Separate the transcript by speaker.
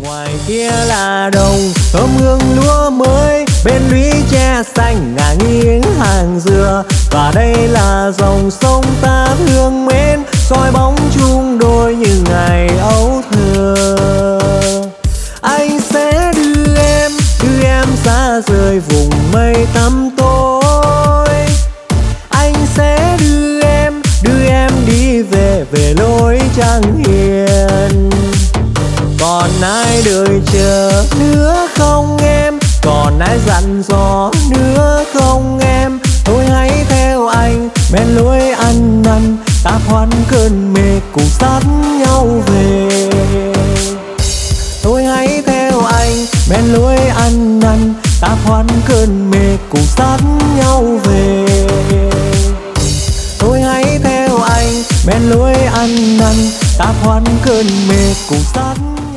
Speaker 1: Ngoài kia là đồng thơm hương lúa mới, bên lũy tre xanh ngả nghiêng hàng dừa. Và đây là dòng sông ta thương mến, soi bóng chung đôi như ngày ấu thơ. Anh sẽ đưa em xa rời vùng mây tăm tối. Anh sẽ đưa em đi về lối Trang Hiền. Còn ai đợi chờ nữa không em? Còn ai dặn dò nữa không em? Thôi hãy theo anh men lối ăn năn, ta thoát cơn mê cùng dắt nhau về. Thôi hãy theo anh men lối ăn năn, ta thoát cơn mê cùng dắt nhau về. Thôi hãy theo anh men lối ăn năn, ta thoát cơn mê cùng dắt